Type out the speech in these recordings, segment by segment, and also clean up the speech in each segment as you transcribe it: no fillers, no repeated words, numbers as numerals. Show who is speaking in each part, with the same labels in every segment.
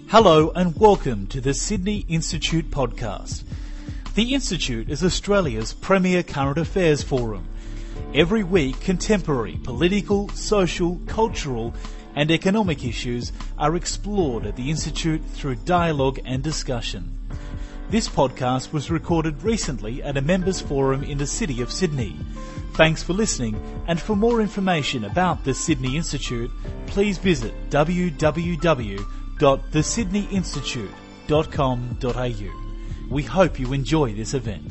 Speaker 1: Hello and welcome to the Sydney Institute podcast. The Institute is Australia's premier current affairs forum. Every week, contemporary political, social, cultural and economic issues are explored at the Institute through dialogue and discussion. This podcast was recorded recently at a members forum in the city of Sydney. Thanks for listening, and for more information about the Sydney Institute, please visit www.thesydneyinstitute.com.au. We hope you enjoy this event.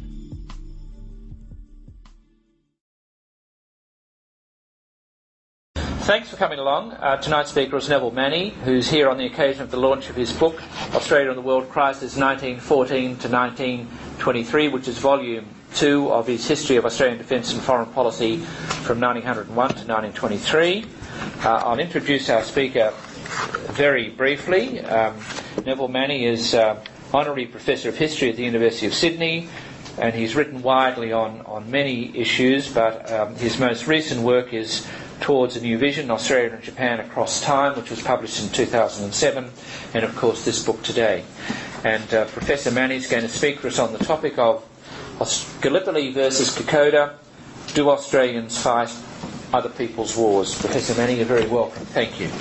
Speaker 2: Thanks for coming along. Tonight's speaker is Neville Manny, who's here on the occasion of the launch of his book, Australia and the World Crisis 1914 to 1923, which is volume 2 of his History of Australian Defence and Foreign Policy from 1901 to 1923. I'll introduce our speaker very briefly. Neville Manny is Honorary Professor of History at the University of Sydney, and he's written widely on many issues, but his most recent work is Towards a New Vision, Australia and Japan Across Time, which was published in 2007, and of course this book today. And Professor Manny is going to speak for us on the topic of Gallipoli versus Kokoda, do Australians fight other people's wars? Professor Manny, you're very welcome. Thank you.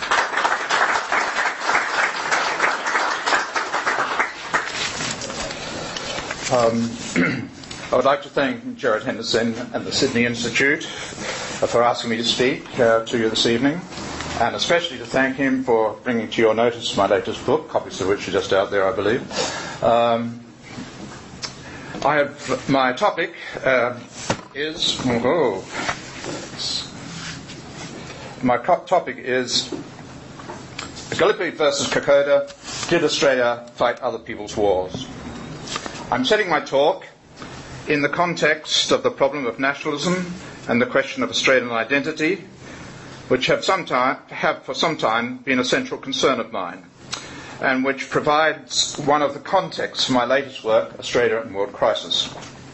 Speaker 3: I would like to thank Gerard Henderson and the Sydney Institute for asking me to speak to you this evening, and especially to thank him for bringing to your notice my latest book, copies of which are just out there, I believe. My topic is Gallipoli versus Kokoda, did Australia fight other people's wars? I'm setting my talk in the context of the problem of nationalism and the question of Australian identity, which have for some time been a central concern of mine, and which provides one of the contexts for my latest work, Australia and World Crisis.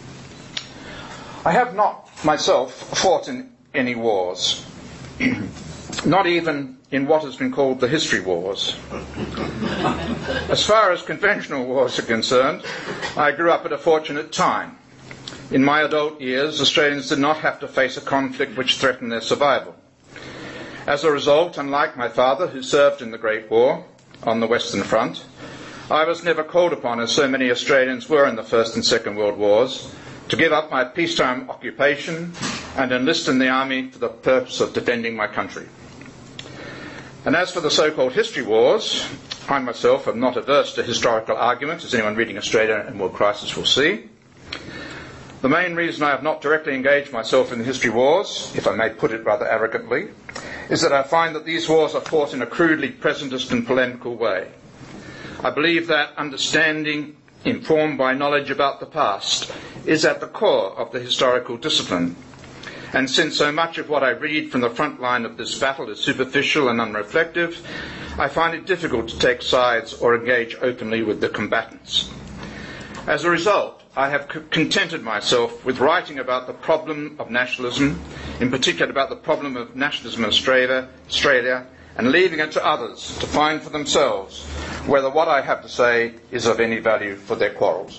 Speaker 3: I have not myself fought in any wars, not even in what has been called the history wars. As far as conventional wars are concerned, I grew up at a fortunate time. In my adult years, Australians did not have to face a conflict which threatened their survival. As a result, unlike my father, who served in the Great War on the Western Front, I was never called upon, as so many Australians were in the First and Second World Wars, to give up my peacetime occupation and enlist in the army for the purpose of defending my country. And as for the so-called history wars, I myself am not averse to historical argument, as anyone reading Australia and World Crisis will see. The main reason I have not directly engaged myself in the history wars, if I may put it rather arrogantly, is that I find that these wars are fought in a crudely presentist and polemical way. I believe that understanding, informed by knowledge about the past, is at the core of the historical discipline. And since so much of what I read from the front line of this battle is superficial and unreflective, I find it difficult to take sides or engage openly with the combatants. As a result, I have contented myself with writing about the problem of nationalism, in particular about the problem of nationalism in Australia, and leaving it to others to find for themselves whether what I have to say is of any value for their quarrels.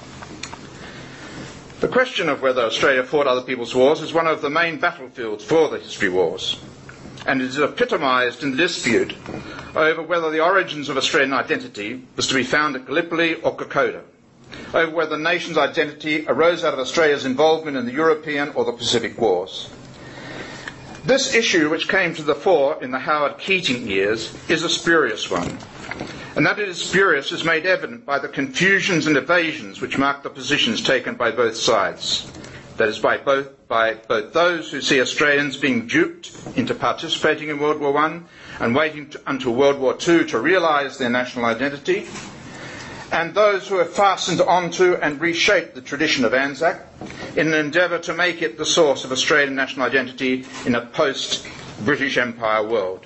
Speaker 3: The question of whether Australia fought other people's wars is one of the main battlefields for the history wars, and it is epitomised in the dispute over whether the origins of Australian identity was to be found at Gallipoli or Kokoda, over whether the nation's identity arose out of Australia's involvement in the European or the Pacific Wars. This issue, which came to the fore in the Howard Keating years, is a spurious one, and that it is spurious is made evident by the confusions and evasions which mark the positions taken by both sides. That is, by both those who see Australians being duped into participating in World War I and waiting until World War II to realise their national identity, and those who have fastened onto and reshaped the tradition of Anzac in an endeavour to make it the source of Australian national identity in a post-British Empire world.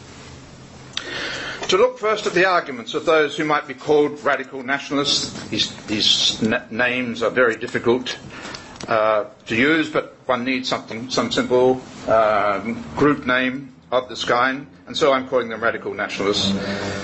Speaker 3: To look first at the arguments of those who might be called radical nationalists. These names are very difficult to use, but one needs some simple group name of this kind, and so I'm calling them radical nationalists.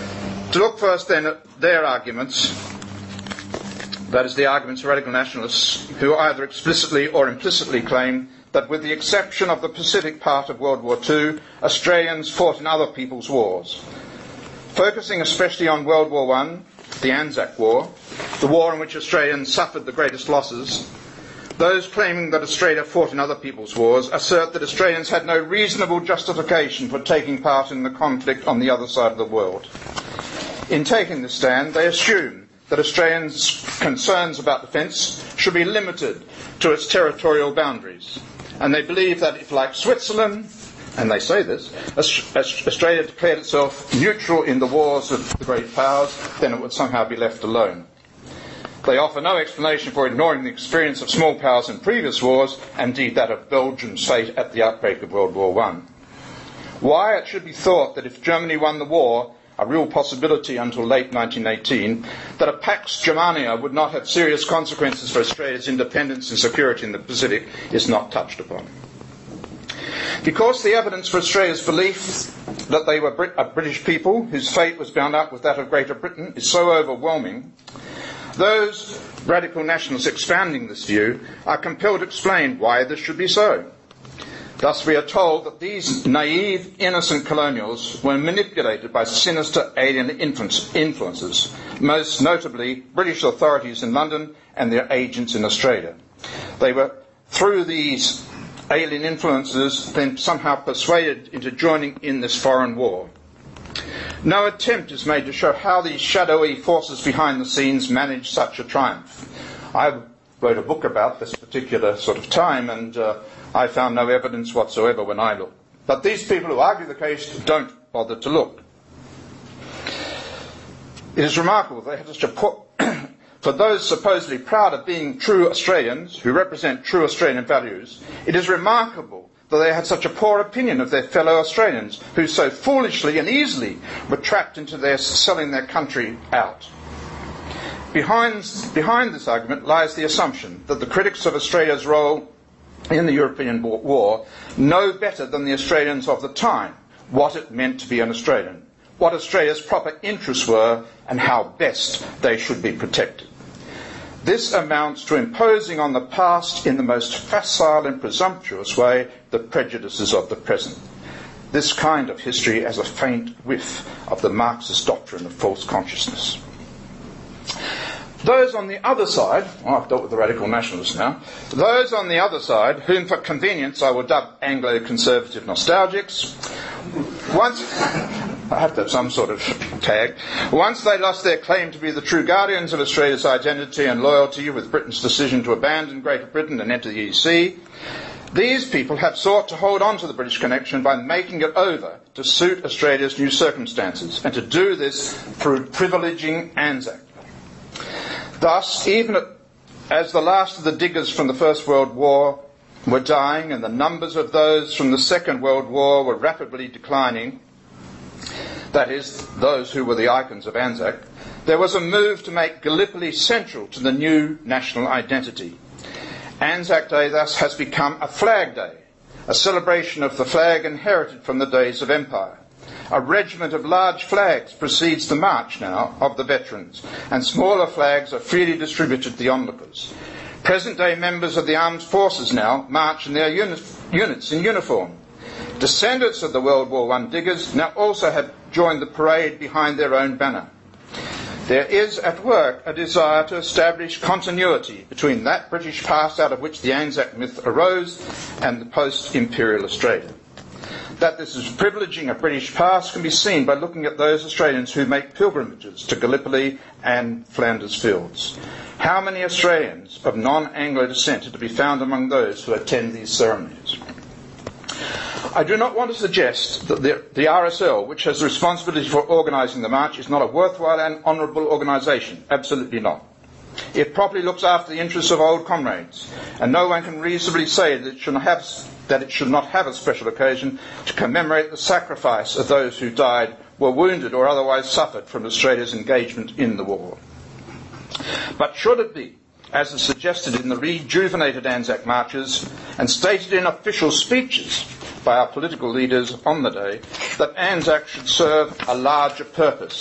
Speaker 3: To look first then at their arguments, that is the arguments of radical nationalists who either explicitly or implicitly claim that with the exception of the Pacific part of World War II, Australians fought in other people's wars. Focusing especially on World War I, the Anzac War, the war in which Australians suffered the greatest losses, those claiming that Australia fought in other people's wars assert that Australians had no reasonable justification for taking part in the conflict on the other side of the world. In taking this stand, they assume that Australians' concerns about defence should be limited to its territorial boundaries. And they believe that if, like Switzerland, and they say this, Australia declared itself neutral in the wars of the great powers, then it would somehow be left alone. They offer no explanation for ignoring the experience of small powers in previous wars, and indeed that of Belgium's fate at the outbreak of World War I. Why it should be thought that if Germany won the war, a real possibility until late 1918, that a Pax Germania would not have serious consequences for Australia's independence and security in the Pacific is not touched upon. Because the evidence for Australia's belief that they were a British people whose fate was bound up with that of Greater Britain is so overwhelming, those radical nationalists expounding this view are compelled to explain why this should be so. Thus we are told that these naive, innocent colonials were manipulated by sinister alien influences, most notably British authorities in London and their agents in Australia. They were, through these alien influences, then somehow persuaded into joining in this foreign war. No attempt is made to show how these shadowy forces behind the scenes managed such a triumph. I wrote a book about this particular sort of time, and I found no evidence whatsoever when I looked. But these people who argue the case don't bother to look. It is remarkable they have such a for those supposedly proud of being true Australians, who represent true Australian values, it is remarkable that they had such a poor opinion of their fellow Australians, who so foolishly and easily were trapped into their selling their country out. Behind this argument lies the assumption that the critics of Australia's role in the European war know better than the Australians of the time what it meant to be an Australian, what Australia's proper interests were, and how best they should be protected. This amounts to imposing on the past in the most facile and presumptuous way the prejudices of the present. This kind of history has a faint whiff of the Marxist doctrine of false consciousness. Those on the other side, I've dealt with the radical nationalists now, those on the other side, whom for convenience I will dub Anglo-conservative nostalgics, once, I have to have some sort of tag, once they lost their claim to be the true guardians of Australia's identity and loyalty with Britain's decision to abandon Greater Britain and enter the EC, these people have sought to hold on to the British connection by making it over to suit Australia's new circumstances, and to do this through privileging Anzac. Thus, even as the last of the diggers from the First World War were dying and the numbers of those from the Second World War were rapidly declining, that is, those who were the icons of Anzac, there was a move to make Gallipoli central to the new national identity. Anzac Day thus has become a flag day, a celebration of the flag inherited from the days of empire. A regiment of large flags precedes the march now of the veterans, and smaller flags are freely distributed to the onlookers. Present-day members of the armed forces now march in their units in uniform. Descendants of the World War I diggers now also have joined the parade behind their own banner. There is at work a desire to establish continuity between that British past out of which the Anzac myth arose and the post-imperial Australia. That this is privileging a British past can be seen by looking at those Australians who make pilgrimages to Gallipoli and Flanders Fields. How many Australians of non-Anglo descent are to be found among those who attend these ceremonies? I do not want to suggest that the RSL, which has the responsibility for organising the march, is not a worthwhile and honourable organisation. Absolutely not. It properly looks after the interests of old comrades, and no one can reasonably say that it should not have a special occasion to commemorate the sacrifice of those who died, were wounded or otherwise suffered from Australia's engagement in the war. But should it be, as is suggested in the rejuvenated Anzac marches and stated in official speeches by our political leaders on the day, that Anzac should serve a larger purpose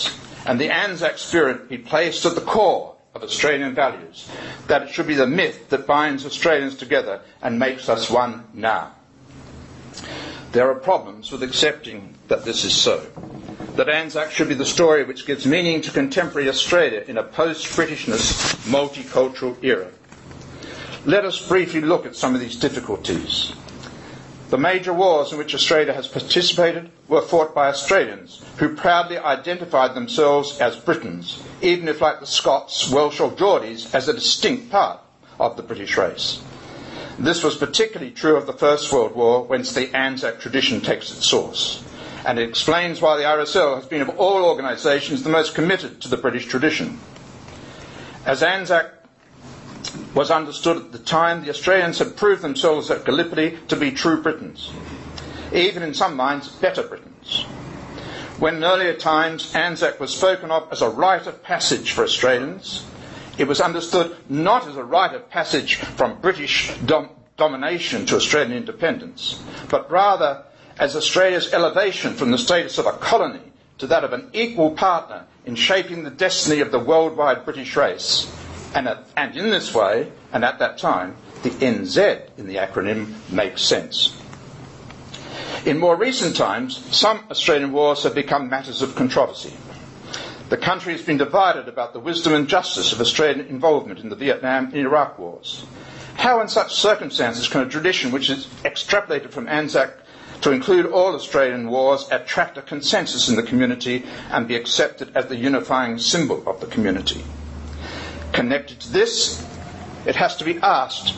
Speaker 3: and the Anzac spirit be placed at the core of Australian values, that it should be the myth that binds Australians together and makes us one now. There are problems with accepting that this is so, that Anzac should be the story which gives meaning to contemporary Australia in a post-Britishness, multicultural era. Let us briefly look at some of these difficulties. The major wars in which Australia has participated were fought by Australians who proudly identified themselves as Britons, even if, like the Scots, Welsh or Geordies, as a distinct part of the British race. This was particularly true of the First World War, whence the Anzac tradition takes its source. And it explains why the RSL has been, of all organisations, the most committed to the British tradition. As Anzac was understood at the time, the Australians had proved themselves at Gallipoli to be true Britons, even in some minds better Britons. When in earlier times Anzac was spoken of as a rite of passage for Australians, it was understood not as a rite of passage from British domination to Australian independence, but rather as Australia's elevation from the status of a colony to that of an equal partner in shaping the destiny of the worldwide British race. And in this way, and at that time, the NZ in the acronym makes sense. In more recent times, some Australian wars have become matters of controversy. The country has been divided about the wisdom and justice of Australian involvement in the Vietnam and Iraq wars. How in such circumstances can a tradition which is extrapolated from Anzac to include all Australian wars attract a consensus in the community and be accepted as the unifying symbol of the community? Connected to this, it has to be asked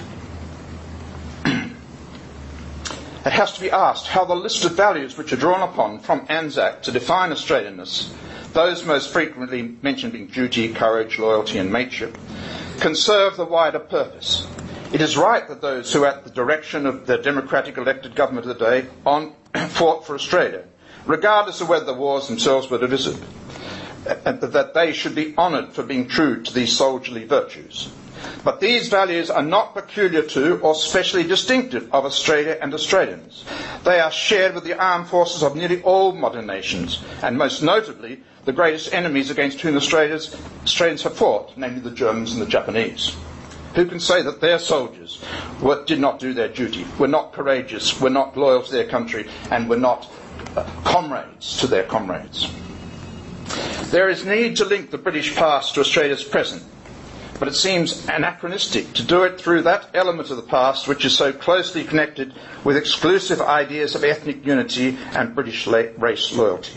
Speaker 3: how the list of values which are drawn upon from Anzac to define Australianness, those most frequently mentioned being duty, courage, loyalty and mateship, can serve the wider purpose. It is right that those who, at the direction of the democratic elected government of the day, fought for Australia, regardless of whether the wars themselves were divisive, that they should be honoured for being true to these soldierly virtues. But these values are not peculiar to or specially distinctive of Australia and Australians. They are shared with the armed forces of nearly all modern nations, and most notably the greatest enemies against whom Australians have fought, namely the Germans and the Japanese. Who can say that their soldiers did not do their duty, were not courageous, were not loyal to their country, and were not comrades to their comrades? There is need to link the British past to Australia's present, but it seems anachronistic to do it through that element of the past which is so closely connected with exclusive ideas of ethnic unity and British race loyalty.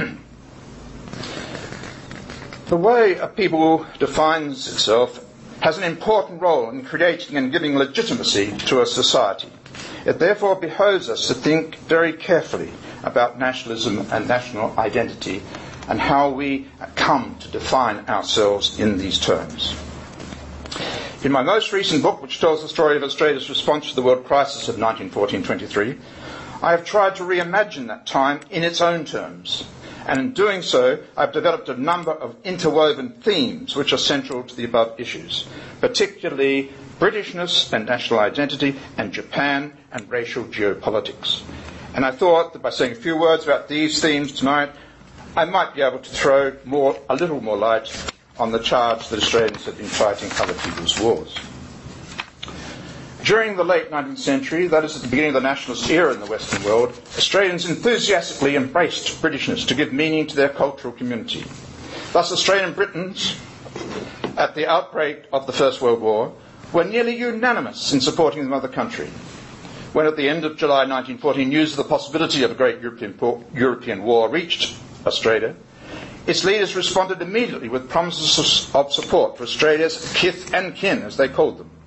Speaker 3: The way a people defines itself has an important role in creating and giving legitimacy to a society. It therefore behoves us to think very carefully about nationalism and national identity and how we come to define ourselves in these terms. In my most recent book, which tells the story of Australia's response to the world crisis of 1914-23, I have tried to reimagine that time in its own terms. And in doing so, I've developed a number of interwoven themes which are central to the above issues, particularly Britishness and national identity, and Japan and racial geopolitics. And I thought that by saying a few words about these themes tonight, I might be able to throw a little more light on the charge that Australians have been fighting other people's wars. During the late 19th century, that is at the beginning of the nationalist era in the Western world, Australians enthusiastically embraced Britishness to give meaning to their cultural community. Thus, Australian Britons, at the outbreak of the First World War, were nearly unanimous in supporting the mother country. When at the end of July 1914 news of the possibility of a great European war reached Australia, its leaders responded immediately with promises of support for Australia's kith and kin, as they called them.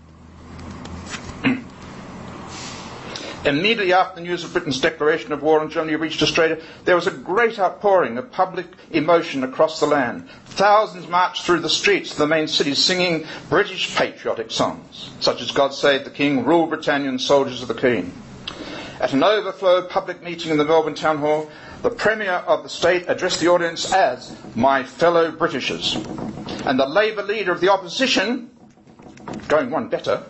Speaker 3: Immediately after the news of Britain's declaration of war on Germany reached Australia, there was a great outpouring of public emotion across the land. Thousands marched through the streets of the main cities singing British patriotic songs, such as God Save the King, Rule Britannia and Soldiers of the Queen. At an overflow public meeting in the Melbourne Town Hall, the Premier of the state addressed the audience as "my fellow Britishers." And the Labour leader of the opposition, going one better,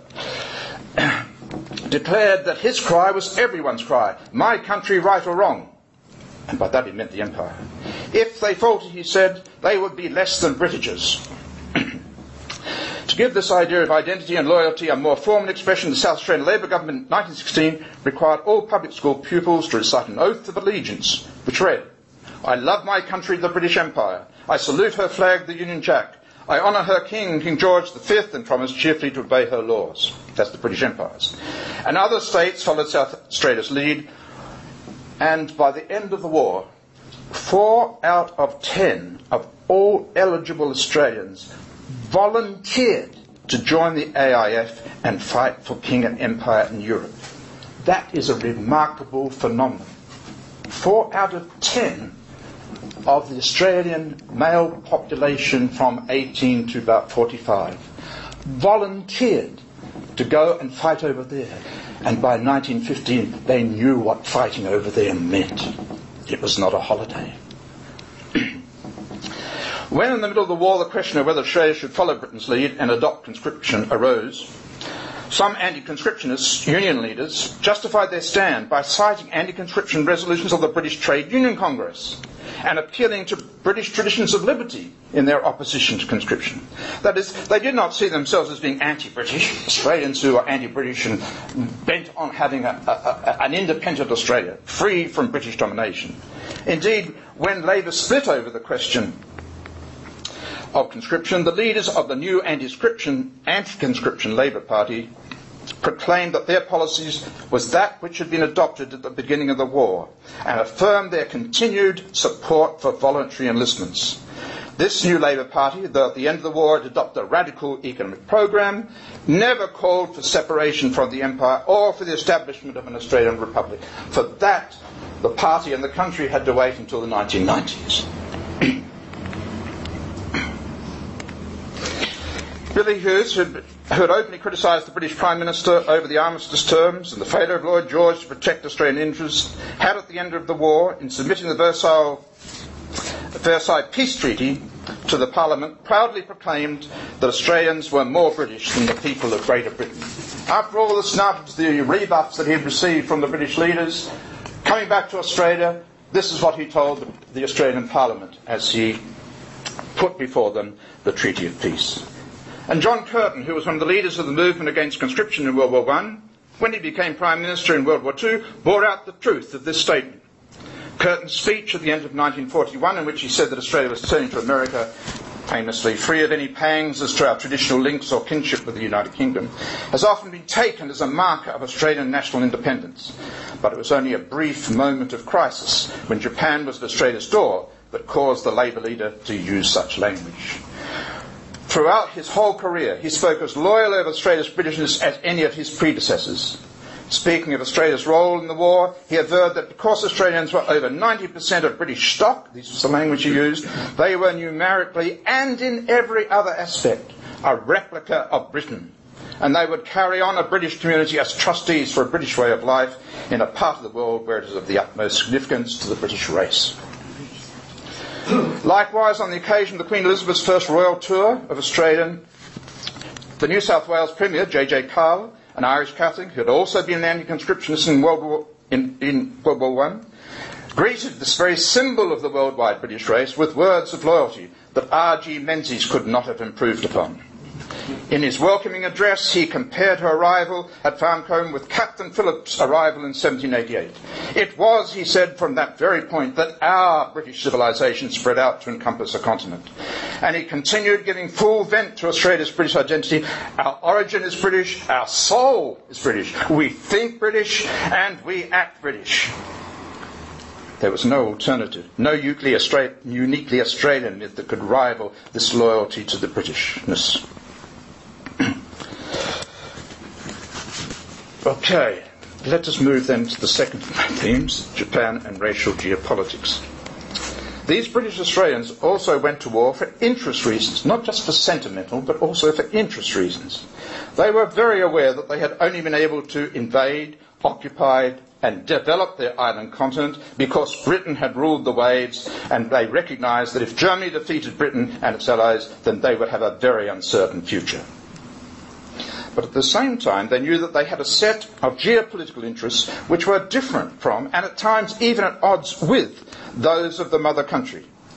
Speaker 3: declared that his cry was everyone's cry, my country right or wrong. And by that he meant the Empire. If they faltered, he said, they would be less than Britishers. To give this idea of identity and loyalty a more formal expression, the South Australian Labor government in 1916 required all public school pupils to recite an oath of allegiance, which read, I love my country, the British Empire. I salute her flag, the Union Jack. I honour her King, King George V, and promise cheerfully to obey her laws. That's the British Empires. And other states followed South Australia's lead, and by the end of the war, 4 out of 10 of all eligible Australians volunteered to join the AIF and fight for King and Empire in Europe. That is a remarkable phenomenon. 4 out of 10 of the Australian male population from 18 to about 45 volunteered to go and fight over there. And by 1915, they knew what fighting over there meant. It was not a holiday. When in the middle of the war the question of whether Australia should follow Britain's lead and adopt conscription arose, some anti-conscriptionists, union leaders, justified their stand by citing anti-conscription resolutions of the British Trade Union Congress and appealing to British traditions of liberty in their opposition to conscription. That is, they did not see themselves as being anti-British, Australians who are anti-British and bent on having an independent Australia, free from British domination. Indeed, when Labor split over the question of conscription, the leaders of the new anti-conscription Labour Party proclaimed that their policies was that which had been adopted at the beginning of the war and affirmed their continued support for voluntary enlistments. This new Labour Party, though at the end of the war it adopted a radical economic programme, never called for separation from the Empire or for the establishment of an Australian Republic. For that, the party and the country had to wait until the 1990s. Billy Hughes, who had openly criticised the British Prime Minister over the armistice terms and the failure of Lloyd George to protect Australian interests, had at the end of the war, in submitting the Versailles Peace Treaty to the Parliament, proudly proclaimed that Australians were more British than the people of Greater Britain. After all the snubs, the rebuffs that he had received from the British leaders, coming back to Australia, this is what he told the Australian Parliament as he put before them the Treaty of Peace. And John Curtin, who was one of the leaders of the movement against conscription in World War I, when he became Prime Minister in World War II, bore out the truth of this statement. Curtin's speech at the end of 1941, in which he said that Australia was turning to America, famously free of any pangs as to our traditional links or kinship with the United Kingdom, has often been taken as a marker of Australian national independence. But it was only a brief moment of crisis when Japan was at Australia's door that caused the Labour leader to use such language. Throughout his whole career, he spoke as loyal over Australia's Britishness as any of his predecessors. Speaking of Australia's role in the war, he averred that because Australians were over 90% of British stock, this was the language he used, they were numerically and in every other aspect a replica of Britain. And they would carry on a British community as trustees for a British way of life in a part of the world where it is of the utmost significance to the British race. Likewise, on the occasion of the Queen Elizabeth's first royal tour of Australia, the New South Wales Premier, J.J. Carl, an Irish Catholic who had also been an anti-conscriptionist in World War I, greeted this very symbol of the worldwide British race with words of loyalty that R.G. Menzies could not have improved upon. In his welcoming address, he compared her arrival at Farncombe with Captain Phillip's arrival in 1788. It was, he said, from that very point that our British civilization spread out to encompass a continent. And he continued giving full vent to Australia's British identity. Our origin is British, our soul is British. We think British, and we act British. There was no alternative, no uniquely Australian myth that could rival this loyalty to the Britishness. Okay, let us move then to the second of my themes, Japan and racial geopolitics. These British Australians also went to war for interest reasons, not just for sentimental, but also for interest reasons. They were very aware that they had only been able to invade, occupy, and develop their island continent because Britain had ruled the waves, and they recognised that if Germany defeated Britain and its allies, then they would have a very uncertain future. But at the same time, they knew that they had a set of geopolitical interests which were different from, and at times even at odds with, those of the mother country.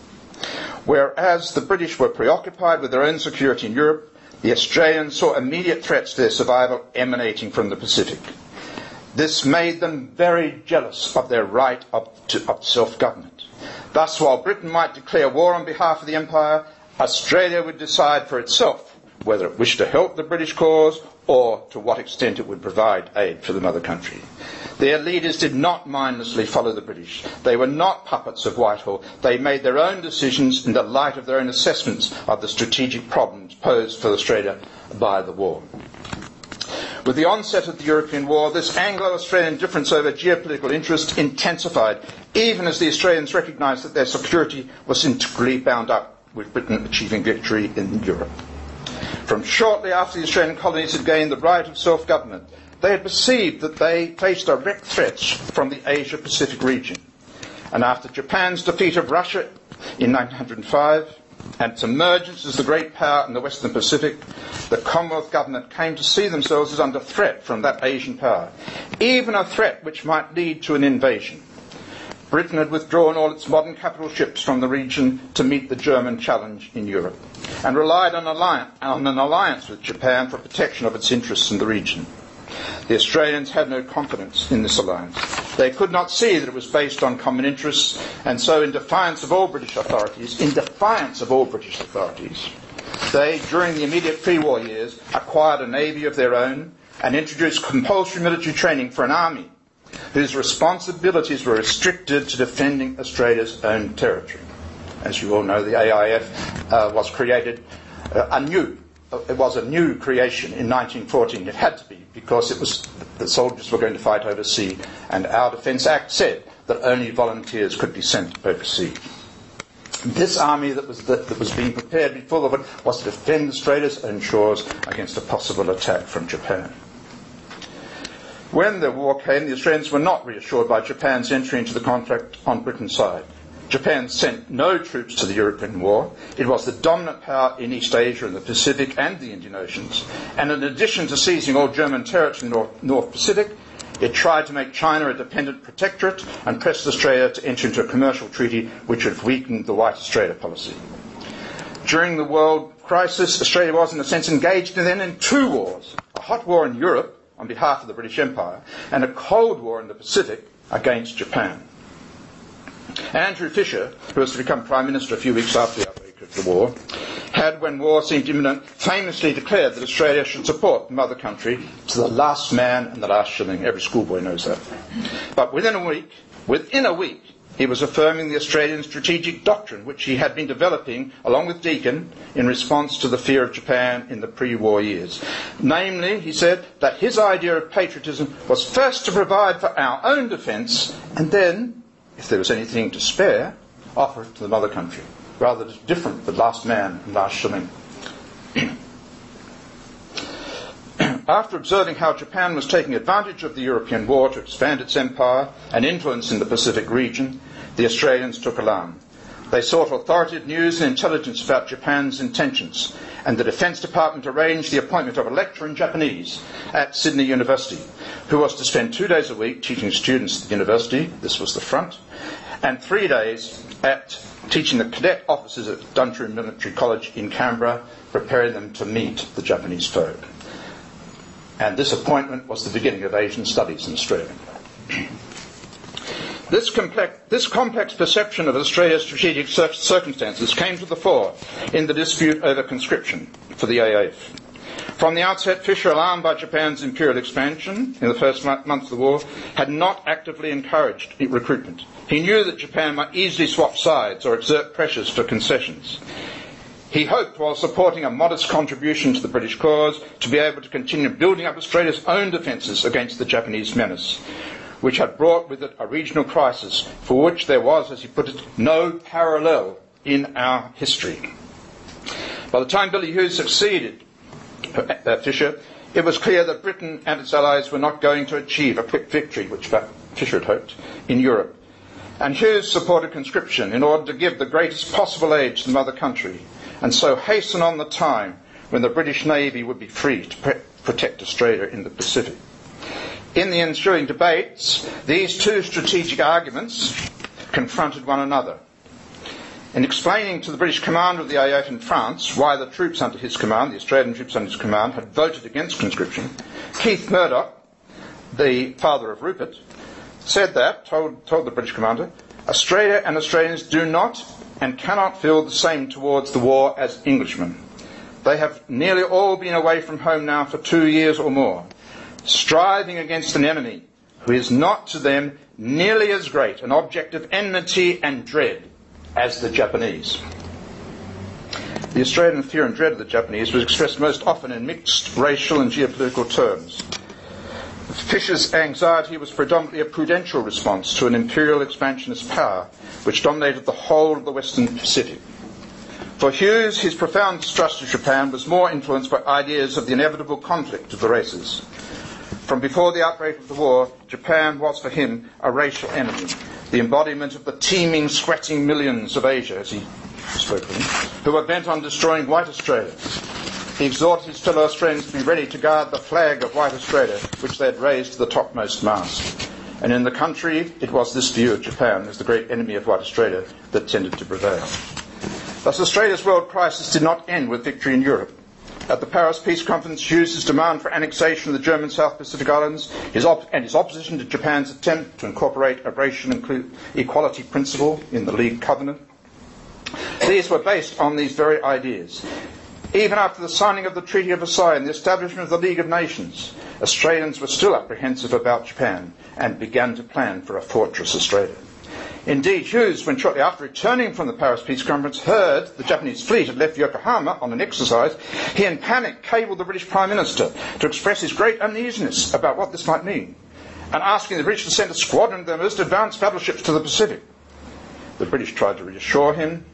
Speaker 3: Whereas the British were preoccupied with their own security in Europe, the Australians saw immediate threats to their survival emanating from the Pacific. This made them very jealous of their right of self-government. Thus, while Britain might declare war on behalf of the Empire, Australia would decide for itself whether it wished to help the British cause or to what extent it would provide aid for the mother country. Their leaders did not mindlessly follow the British. They were not puppets of Whitehall. They made their own decisions in the light of their own assessments of the strategic problems posed for Australia by the war. With the onset of the European War, this Anglo-Australian difference over geopolitical interest intensified, even as the Australians recognised that their security was integrally bound up with Britain achieving victory in Europe. From shortly after the Australian colonies had gained the right of self-government, they had perceived that they faced direct threats from the Asia-Pacific region. And after Japan's defeat of Russia in 1905 and its emergence as the great power in the Western Pacific, the Commonwealth government came to see themselves as under threat from that Asian power, even a threat which might lead to an invasion. Britain had withdrawn all its modern capital ships from the region to meet the German challenge in Europe, and relied on an alliance with Japan for protection of its interests in the region. The Australians had no confidence in this alliance. They could not see that it was based on common interests, and so in defiance of all British authorities, they, during the immediate pre-war years, acquired a navy of their own and introduced compulsory military training for an army whose responsibilities were restricted to defending Australia's own territory. As you all know, the AIF was created anew. It was a new creation in 1914. It had to be, because it was the soldiers were going to fight overseas, and our Defence Act said that only volunteers could be sent overseas. This army that was being prepared before the war was to defend Australia's own shores against a possible attack from Japan. When the war came, the Australians were not reassured by Japan's entry into the conflict on Britain's side. Japan sent no troops to the European War. It was the dominant power in East Asia and the Pacific and the Indian Oceans. And in addition to seizing all German territory in the North Pacific, it tried to make China a dependent protectorate and pressed Australia to enter into a commercial treaty which would weaken the White Australia policy. During the world crisis, Australia was, in a sense, engaged in two wars: a hot war in Europe on behalf of the British Empire, and a cold war in the Pacific against Japan. Andrew Fisher, who was to become Prime Minister a few weeks after the outbreak of the war, had, when war seemed imminent, famously declared that Australia should support the mother country to the last man and the last shilling. Every schoolboy knows that. But within a week, he was affirming the Australian strategic doctrine, which he had been developing, along with Deakin, in response to the fear of Japan in the pre-war years. Namely, he said that his idea of patriotism was first to provide for our own defence, and then, if there was anything to spare, offer it to the mother country. Rather different than last man and last shilling. After observing how Japan was taking advantage of the European war to expand its empire and influence in the Pacific region, the Australians took alarm. They sought authoritative news and intelligence about Japan's intentions, and the Defence Department arranged the appointment of a lecturer in Japanese at Sydney University, who was to spend 2 days a week teaching students at the university, this was the front, and 3 days at teaching the cadet officers at Duntroon Military College in Canberra, preparing them to meet the Japanese foe. And this appointment was the beginning of Asian studies in Australia. This complex perception of Australia's strategic circumstances came to the fore in the dispute over conscription for the AIF. From the outset, Fisher, alarmed by Japan's imperial expansion in the first months of the war, had not actively encouraged recruitment. He knew that Japan might easily swap sides or exert pressures for concessions. He hoped, while supporting a modest contribution to the British cause, to be able to continue building up Australia's own defences against the Japanese menace, which had brought with it a regional crisis for which there was, as he put it, no parallel in our history. By the time Billy Hughes succeeded Fisher, it was clear that Britain and its allies were not going to achieve a quick victory, which Fisher had hoped, in Europe. And Hughes supported conscription in order to give the greatest possible aid to the mother country, and so hasten on the time when the British Navy would be free to protect Australia in the Pacific. In the ensuing debates, these two strategic arguments confronted one another. In explaining to the British commander of the AF in France why the troops under his command, the Australian troops under his command, had voted against conscription, Keith Murdoch, the father of Rupert, said that, told the British commander, Australia and Australians do not and cannot feel the same towards the war as Englishmen. They have nearly all been away from home now for 2 years or more, striving against an enemy who is not to them nearly as great an object of enmity and dread as the Japanese. The Australian fear and dread of the Japanese was expressed most often in mixed racial and geopolitical terms. Fisher's anxiety was predominantly a prudential response to an imperial expansionist power which dominated the whole of the Western Pacific. For Hughes, his profound distrust of Japan was more influenced by ideas of the inevitable conflict of the races. From before the outbreak of the war, Japan was for him a racial enemy, the embodiment of the teeming, sweating millions of Asia, as he spoke of them, who were bent on destroying white Australia. He exhorted his fellow Australians to be ready to guard the flag of white Australia, which they had raised to the topmost mast. And in the country, it was this view of Japan as the great enemy of white Australia that tended to prevail. Thus, Australia's world crisis did not end with victory in Europe. At the Paris Peace Conference, Hughes' demand for annexation of the German South Pacific Islands his opposition to Japan's attempt to incorporate a racial equality principle in the League Covenant, these were based on these very ideas. Even after the signing of the Treaty of Versailles and the establishment of the League of Nations, Australians were still apprehensive about Japan and began to plan for a fortress Australia. Indeed, Hughes, when shortly after returning from the Paris Peace Conference heard the Japanese fleet had left Yokohama on an exercise, he in panic cabled the British Prime Minister to express his great uneasiness about what this might mean, and asking the British to send a squadron of their most advanced battleships to the Pacific. The British tried to reassure him,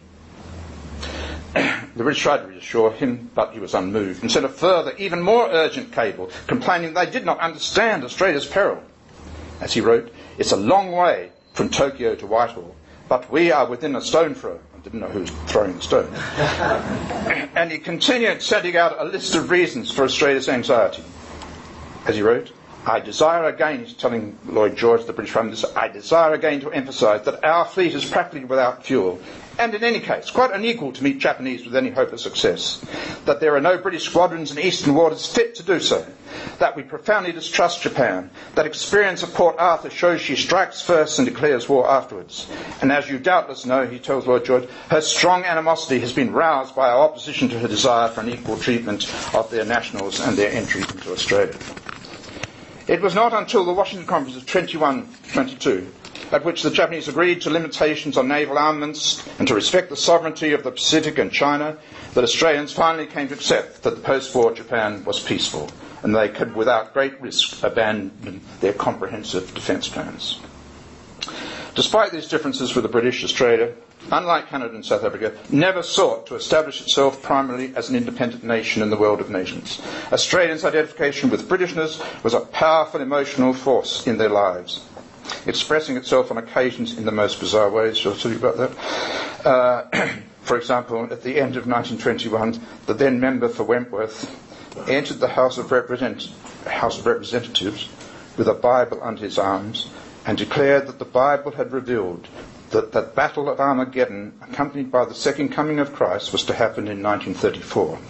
Speaker 3: but he was unmoved and sent a further, even more urgent cable, complaining they did not understand Australia's peril. As he wrote, "It's a long way from Tokyo to Whitehall, but we are within a stone throw." I didn't know who was throwing the stone. And he continued sending out a list of reasons for Australia's anxiety. As he wrote, "I desire again," he's telling Lloyd George, the British Prime Minister, "I desire again to emphasise that our fleet is practically without fuel, and in any case quite unequal to meet Japanese with any hope of success, that there are no British squadrons in eastern waters fit to do so, that we profoundly distrust Japan, that experience of Port Arthur shows she strikes first and declares war afterwards. And as you doubtless know," he tells Lloyd George, "her strong animosity has been roused by our opposition to her desire for an equal treatment of their nationals and their entry into Australia." It was not until the Washington Conference of 21-22, at which the Japanese agreed to limitations on naval armaments and to respect the sovereignty of the Pacific and China, that Australians finally came to accept that the post-war Japan was peaceful, and they could, without great risk, abandon their comprehensive defence plans. Despite these differences with the British, Australia, unlike Canada and South Africa, never sought to establish itself primarily as an independent nation in the world of nations. Australians' identification with Britishness was a powerful emotional force in their lives, expressing itself on occasions in the most bizarre ways. Shall I tell you about that? For example, at the end of 1921, the then member for Wentworth entered the House of Representatives with a Bible under his arms and declared that the Bible had revealed that the Battle of Armageddon, accompanied by the second coming of Christ, was to happen in 1934.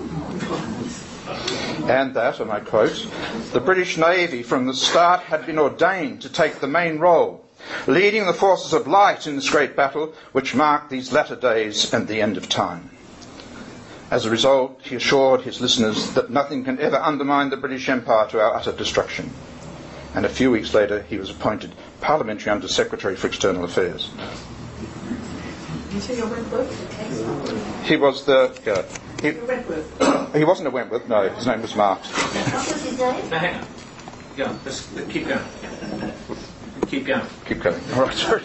Speaker 3: And that, and I quote, "the British Navy from the start had been ordained to take the main role, leading the forces of light in this great battle which marked these latter days and the end of time." As a result, he assured his listeners that nothing can ever undermine the British Empire to our utter destruction. And a few weeks later, he was appointed Parliamentary Under Secretary for External Affairs. He was the... he wasn't a Wentworth, no, his name was Marx.
Speaker 2: What was his name? No, hang on. Go on, let's keep going. Keep going.
Speaker 3: Keep going. All right, sorry.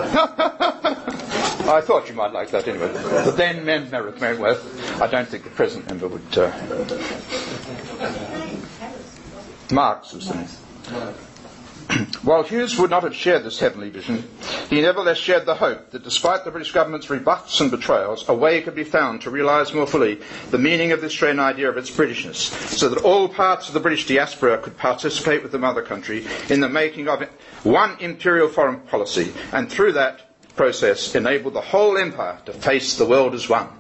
Speaker 3: I thought you might like that anyway. The then member of Wentworth, I don't think the present member would... Marx was the name. While Hughes would not have shared this heavenly vision, he nevertheless shared the hope that despite the British government's rebuffs and betrayals, a way could be found to realise more fully the meaning of the Australian idea of its Britishness, so that all parts of the British diaspora could participate with the mother country in the making of one imperial foreign policy, and through that process enabled the whole empire to face the world as one.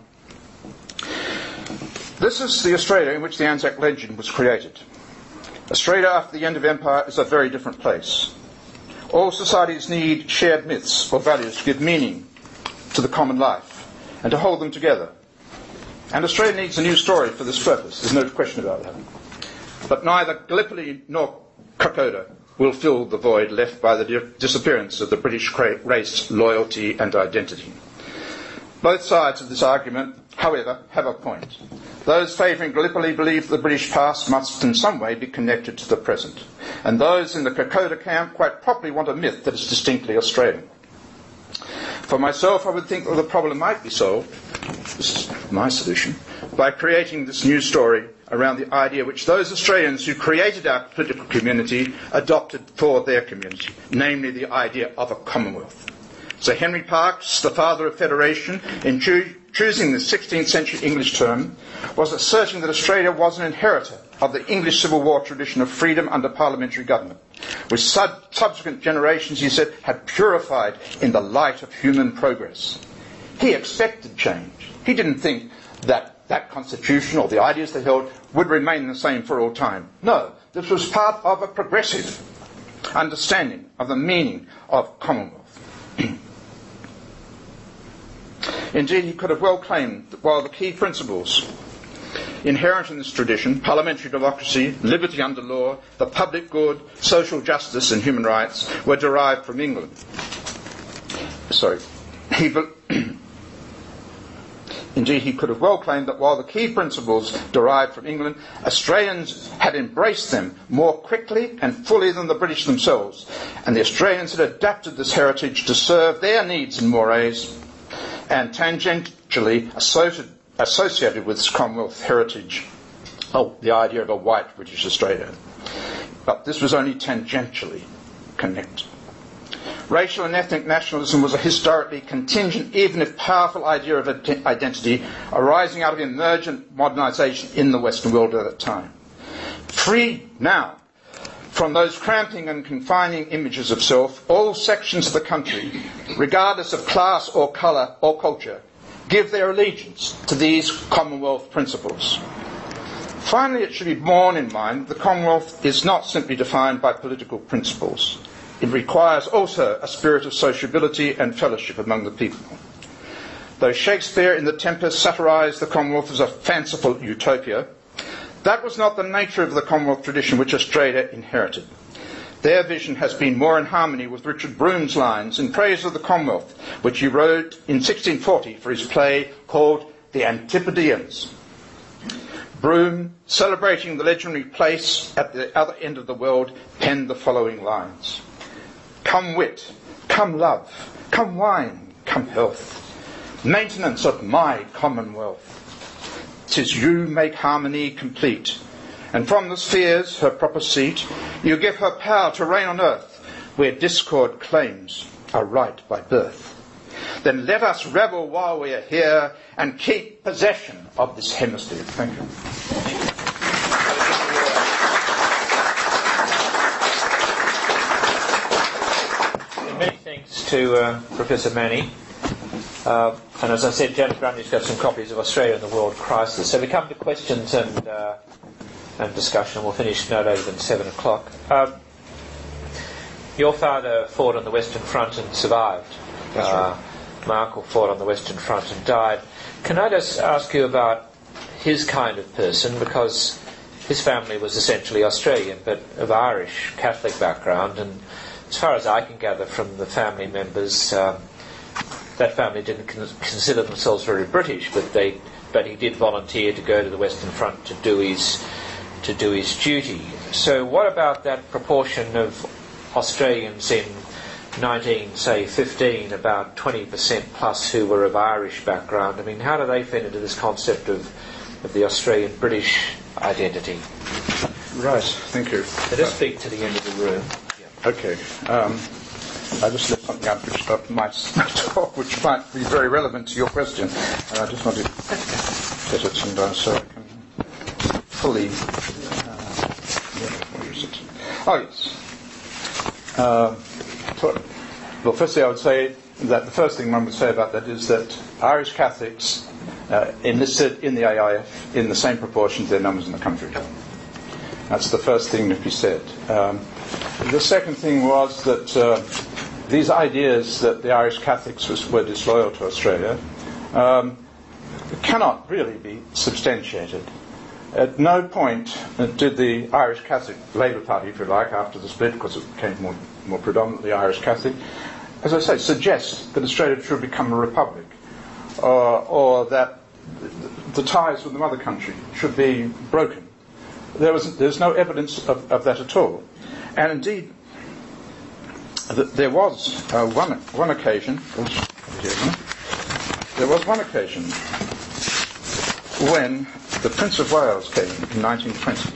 Speaker 3: This is the Australia in which the Anzac legend was created. Australia after the end of empire is a very different place. All societies need shared myths or values to give meaning to the common life and to hold them together. And Australia needs a new story for this purpose, there's no question about that. But neither Gallipoli nor Kokoda will fill the void left by the disappearance of the British race, loyalty and identity. Both sides of this argument, however, have a point. Those favouring Gallipoli believe the British past must in some way be connected to the present. And those in the Kokoda camp quite properly want a myth that is distinctly Australian. For myself, I would think that the problem might be solved, this is my solution, by creating this new story around the idea which those Australians who created our political community adopted for their community, namely the idea of a Commonwealth. Sir Henry Parkes, the father of federation, in choosing the 16th century English term, was asserting that Australia was an inheritor of the English Civil War tradition of freedom under parliamentary government, which subsequent generations, he said, had purified in the light of human progress. He expected change. He didn't think that that constitution or the ideas they held would remain the same for all time. No, this was part of a progressive understanding of the meaning of Commonwealth. Indeed, he could have well claimed that while the key principles inherent in this tradition, parliamentary democracy, liberty under law, the public good, social justice and human rights, were derived from England. Indeed, he could have well claimed that while the key principles derived from England, Australians had embraced them more quickly and fully than the British themselves, and the Australians had adapted this heritage to serve their needs and mores, and tangentially associated with this Commonwealth heritage, the idea of a white British Australia. But this was only tangentially connected. Racial and ethnic nationalism was a historically contingent, even if powerful, idea of identity arising out of emergent modernisation in the Western world at that time. Free now from those cramping and confining images of self, all sections of the country, regardless of class or colour or culture, give their allegiance to these Commonwealth principles. Finally, it should be borne in mind that the Commonwealth is not simply defined by political principles. It requires also a spirit of sociability and fellowship among the people. Though Shakespeare in The Tempest satirised the Commonwealth as a fanciful utopia, that was not the nature of the Commonwealth tradition which Australia inherited. Their vision has been more in harmony with Richard Brome's lines in praise of the Commonwealth, which he wrote in 1640 for his play called The Antipodeans. Brome, celebrating the legendary place at the other end of the world, penned the following lines. Come wit, come love, come wine, come health, maintenance of my Commonwealth. 'Tis you make harmony complete, and from the spheres, her proper seat, you give her power to reign on earth, where discord claims a right by birth. Then let us revel while we are here, and keep possession of this hemisphere. Thank you.
Speaker 2: Many thanks to Professor Manny. And as I said, Janet Grundy's got some copies of Australia and the World Crisis. So we come to questions and discussion. We'll finish no later than 7 o'clock. Your father fought on the Western Front and survived.
Speaker 3: That's right.
Speaker 2: My uncle fought on the Western Front and died. Can I just ask you about his kind of person? Because his family was essentially Australian, but of Irish Catholic background, and as far as I can gather from the family members, that family didn't consider themselves very British, but he did volunteer to go to the Western Front to do his duty. So what about that proportion of Australians in 1915, about 20% plus who were of Irish background? I mean, how do they fit into this concept of the Australian-British identity?
Speaker 3: Right, thank you.
Speaker 2: So just speak to the end of the room.
Speaker 3: Okay. I just left something out which my talk, which might be very relevant to your question, and I just want to get it somewhere so I can fully. Where is it? Oh yes. Well, firstly, I would say that the first thing one would say about that is that Irish Catholics enlisted in the AIF in the same proportion to their numbers in the country. That's the first thing that he said. The second thing was that these ideas that the Irish Catholics were disloyal to Australia cannot really be substantiated. At no point did the Irish Catholic Labour Party, if you like, after the split, because it became more predominantly Irish Catholic, as I say, suggest that Australia should become a republic, or that the ties with the mother country should be broken. There's no evidence of that at all. And indeed, there was one occasion when the Prince of Wales came in 1920.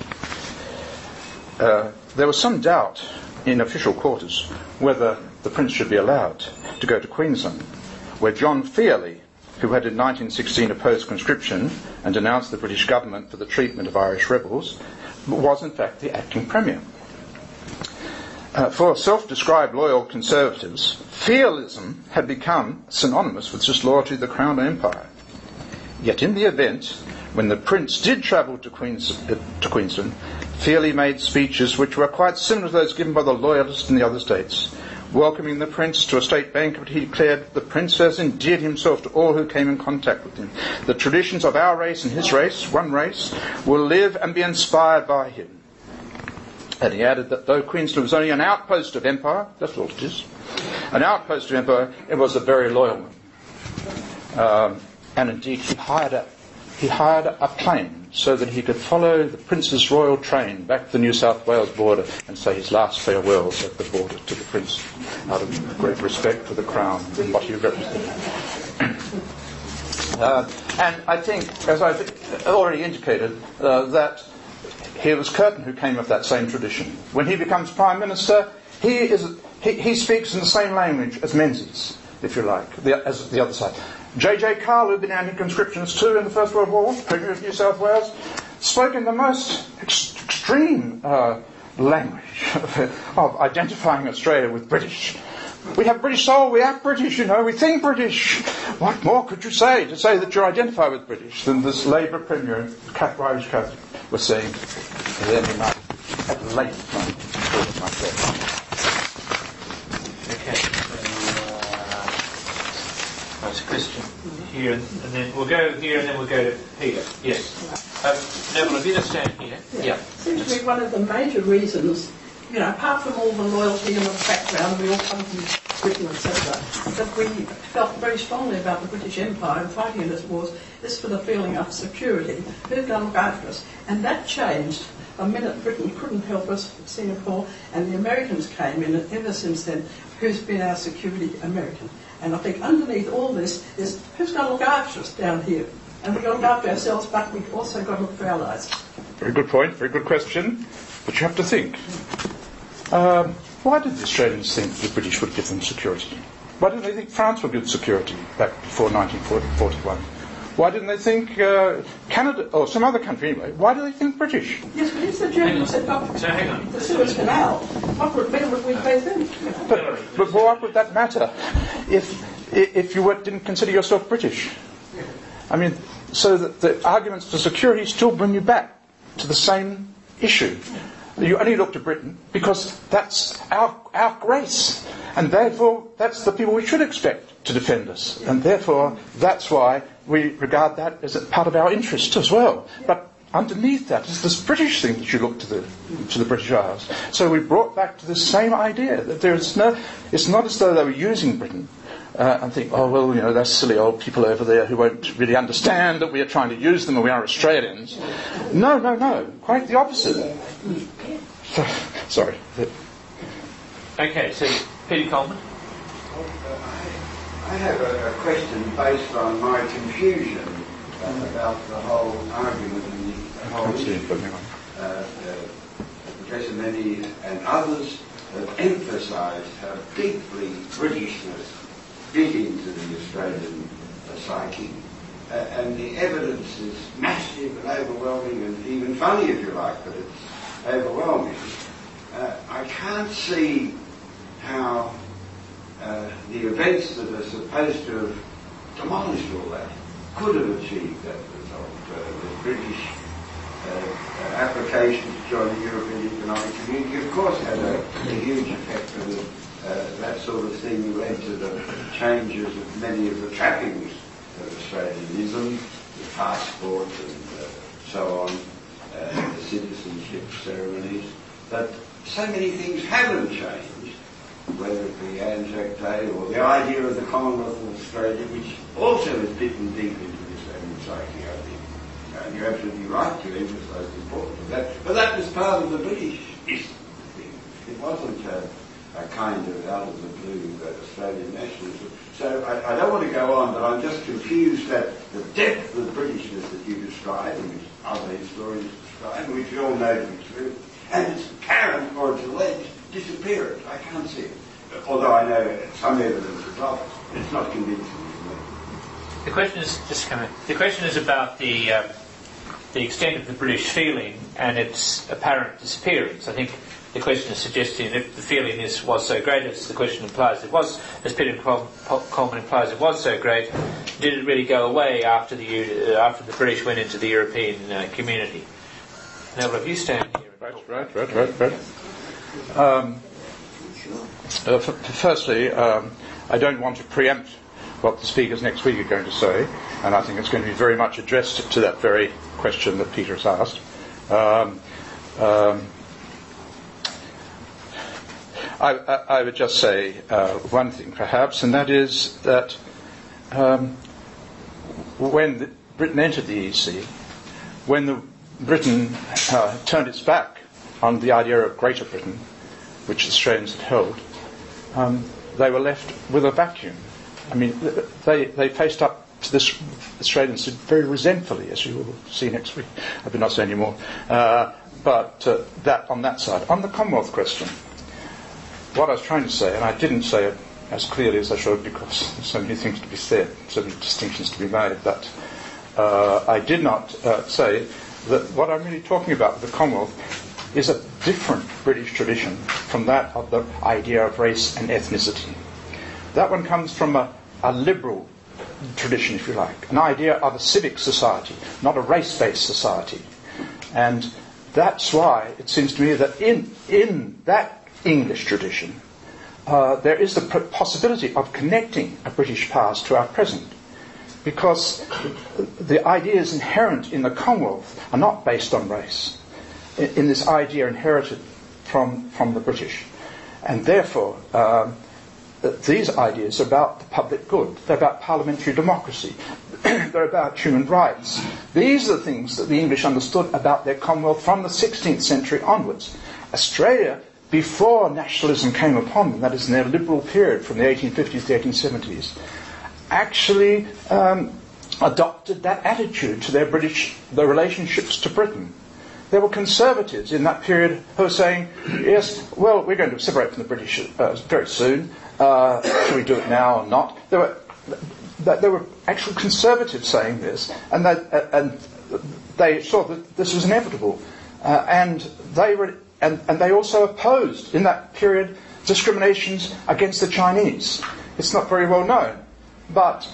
Speaker 3: There was some doubt in official quarters whether the Prince should be allowed to go to Queensland, where John Fearley, who had in 1916 opposed conscription and denounced the British government for the treatment of Irish rebels, was in fact the acting Premier. For self-described loyal Conservatives, fearlism had become synonymous with disloyalty to the Crown and Empire. Yet in the event, when the Prince did travel to Queensland, Fearley made speeches which were quite similar to those given by the Loyalists in the other states. Welcoming the Prince to a state banquet, he declared, "The Prince has endeared himself to all who came in contact with him. The traditions of our race and his race, one race, will live and be inspired by him." And he added that though Queensland was only an outpost of empire, that's all it is, an outpost of empire, it was a very loyal one. And indeed he hired a plane so that he could follow the Prince's royal train back to the New South Wales border and say his last farewells at the border to the Prince, out of great respect for the Crown and what he represented. And I think, as I've already indicated, that it was Curtin who came of that same tradition. When he becomes Prime Minister, he speaks in the same language as Menzies, if you like, as the other side. J.J. Carl, who'd been anti-conscriptionist too in the First World War, Premier of New South Wales, spoke in the most extreme language of identifying Australia with British. We have British soul, we act British, we think British. What more could you say to say that you identify with British than this Labour Premier, Irish Catholic, was saying to them at late night, myself.
Speaker 2: Question here, and then we'll go here, and then we'll go to Peter. Yes. Neville, if you just stand here. Yeah.
Speaker 4: Seems to be one of the major reasons, apart from all the loyalty and the background, we all come from Britain, etc., that we felt very strongly about the British Empire and fighting in its wars is for the feeling of security. Who's going to look after us? And that changed the minute Britain couldn't help us, Singapore, and the Americans came in, and ever since then, who's been our security American? And I think underneath all this is who's going to look after us down here? And we've got to look after ourselves, but we've also got to look for allies.
Speaker 3: Very good point, very good question. But you have to think. Why did the Australians think the British would give them security? Why didn't they think France would give security back before 1941? Why didn't they think Canada, or some other country anyway? Why do they think British?
Speaker 4: Yes, but if the Germans had got the Suez Canal, what would we pay them?
Speaker 3: But what would that matter if you didn't consider yourself British? I mean, so that the arguments for security still bring you back to the same issue. You only look to Britain because that's our race, and therefore that's the people we should expect to defend us, and therefore that's why we regard that as a part of our interest as well. But underneath that is this British thing that you look to the British Isles. So we brought back to the same idea that it's not as though they were using Britain and think, oh well, those silly old people over there who won't really understand that we are trying to use them and we are Australians. No, quite the opposite. Sorry.
Speaker 2: Okay, so Peter Coleman.
Speaker 5: I have a question based on my confusion about the whole argument and the whole issue. Professor Menny and others have emphasised how deeply Britishness fit into the Australian psyche. And the evidence is massive and overwhelming and even funny, if you like, but it's overwhelming. I can't see how the events that are supposed to have demolished all that could have achieved that result. The British application to join the European Economic Community, of course, had a huge effect on it. That sort of thing led to the changes of many of the trappings of Australianism, the passport and so on, the citizenship ceremonies. But so many things haven't changed, whether it be Anzac Day or the idea of the Commonwealth of Australia, which also is bitten deep into the Australian psyche, I think. And you're absolutely right to emphasise the importance of that. But that was part of the British thing. It wasn't a kind of out of the blue Australian nationalism. So I don't want to go on, but I'm just confused that the depth of Britishness that you describe, and which other historians describe, and which we all know to be true, and its apparent or its alleged disappearance. I can't see it. Although I know some evidence is of it. It's not convincing to me.
Speaker 2: The question is The question is about the extent of the British feeling and its apparent disappearance. I think the question is suggesting if the feeling was so great, as the question implies it was, as Peter Coleman implies it was so great, did it really go away after the British went into the European community? Neville, if you stand here.
Speaker 3: Right. Firstly, I don't want to preempt what the speakers next week are going to say, and I think it's going to be very much addressed to that very question that Peter has asked. I would just say one thing, perhaps, and that is that when Britain entered the EEC, when Britain turned its back on the idea of Greater Britain, which the Australians had held, they were left with a vacuum. I mean, they faced up to this, Australians did very resentfully, as you will see next week. I will not say any more. But that on that side. On the Commonwealth question, what I was trying to say, and I didn't say it as clearly as I should because there's so many things to be said, so many distinctions to be made, but I did not say that what I'm really talking about with the Commonwealth is a different British tradition from that of the idea of race and ethnicity. That one comes from a liberal tradition, if you like, an idea of a civic society, not a race-based society. And that's why it seems to me that in that English tradition, there is the possibility of connecting a British past to our present, because the ideas inherent in the Commonwealth are not based on race, in this idea inherited from the British. And therefore, these ideas are about the public good, they're about parliamentary democracy, they're about human rights. These are the things that the English understood about their Commonwealth from the 16th century onwards. Australia, before nationalism came upon them, that is in their liberal period from the 1850s to 1870s, actually adopted that attitude to their relationships to Britain. There were conservatives in that period who were saying, yes, well, we're going to separate from the British very soon. Should we do it now or not? There were actual conservatives saying this, and they saw that this was inevitable. And they also opposed, in that period, discriminations against the Chinese. It's not very well known, but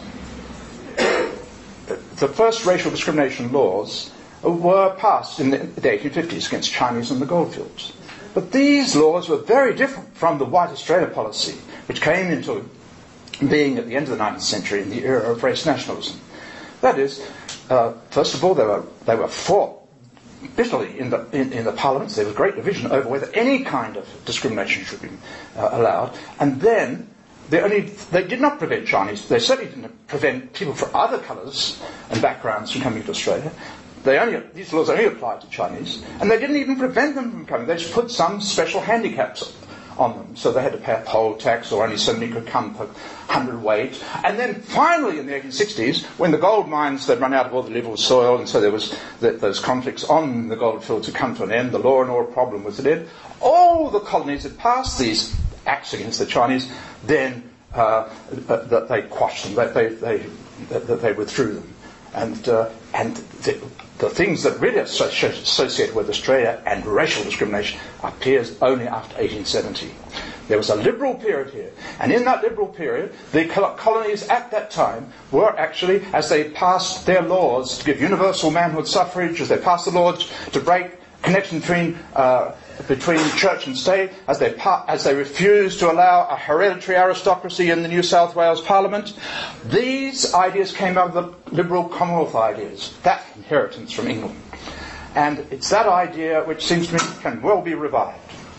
Speaker 3: the first racial discrimination laws were passed in the 1850s against Chinese in the goldfields. But these laws were very different from the White Australia policy, which came into being at the end of the 19th century in the era of race nationalism. That is, first of all, they were fought bitterly in the parliaments. There was great division over whether any kind of discrimination should be allowed. And then they did not prevent Chinese. They certainly didn't prevent people from other colours and backgrounds from coming to Australia. These laws only applied to Chinese, and they didn't even prevent them from coming. They just put some special handicaps on them, so they had to pay a poll tax, or only so many could come per hundredweight. And then finally, in the 1860s, when the gold mines had run out of all the livable soil, and so there was those conflicts on the goldfields had come to an end, the law and order problem was at end. All the colonies had passed these acts against the Chinese. Then that they quashed them, that they withdrew them, and the things that really are associated with Australia and racial discrimination appears only after 1870. There was a liberal period here. And in that liberal period, the colonies at that time were actually, as they passed their laws to give universal manhood suffrage, as they passed the laws to break connection between church and state, as they refused to allow a hereditary aristocracy in the New South Wales Parliament, these ideas came out of the liberal Commonwealth ideas, that inheritance from England. And it's that idea which seems to me can well be revived.